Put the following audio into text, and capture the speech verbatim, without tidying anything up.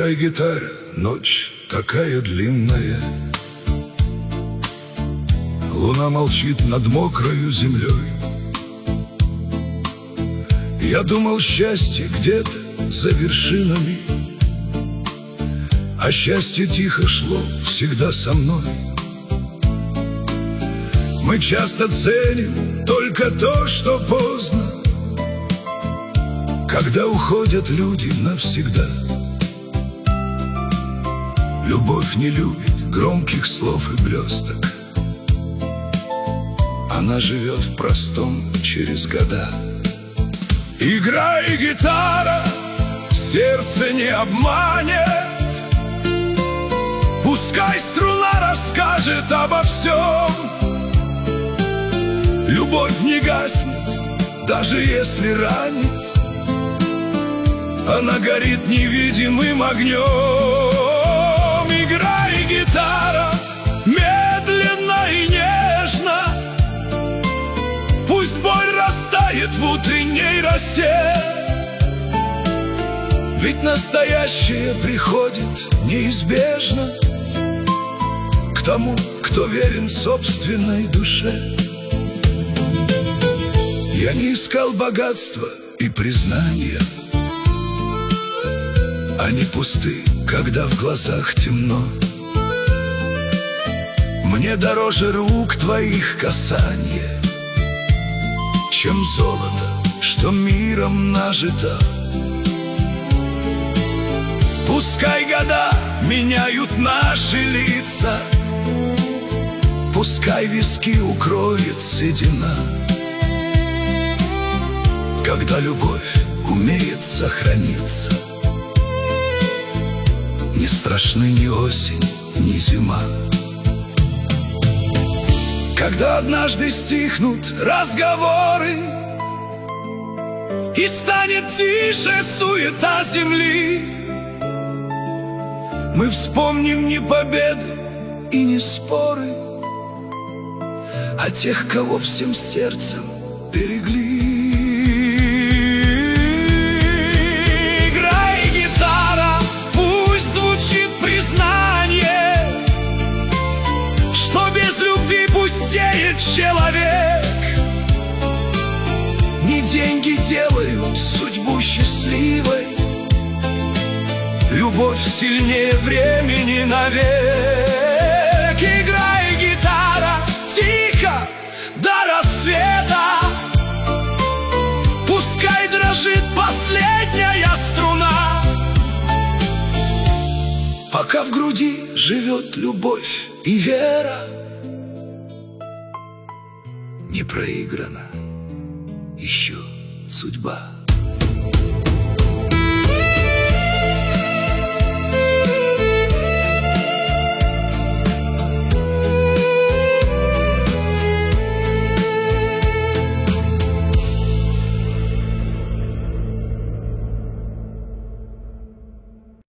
Играй, гитара, ночь такая длинная, луна молчит над мокрою землей. Я думал, счастье где-то за вершинами, а счастье тихо шло всегда со мной. Мы часто ценим только то, что поздно, когда уходят люди навсегда. Любовь не любит громких слов и блесток, она живет в простом через года. Играй, гитара, сердце не обманет, пускай струна расскажет обо всем. Любовь не гаснет, даже если ранит, она горит невидимым огнем. Играй, гитара, медленно и нежно, пусть боль растает в утренней росе, ведь настоящее приходит неизбежно к тому, кто верен собственной душе. Я не искал богатства и признания, они пусты, когда в глазах темно. Мне дороже рук твоих касания, чем золото, что миром нажито. Пускай года меняют наши лица, пускай виски укроет седина, когда любовь умеет сохраниться, не страшны ни осень, ни зима. Когда однажды стихнут разговоры и станет тише суета земли, мы вспомним не победы и не споры, а тех, кого всем сердцем берегли. Пустеет человек, не деньги делают судьбу счастливой, любовь сильнее времени навек. Играй, гитара, тихо до рассвета, пускай дрожит последняя струна, пока в груди живет любовь и вера, не проиграна еще судьба.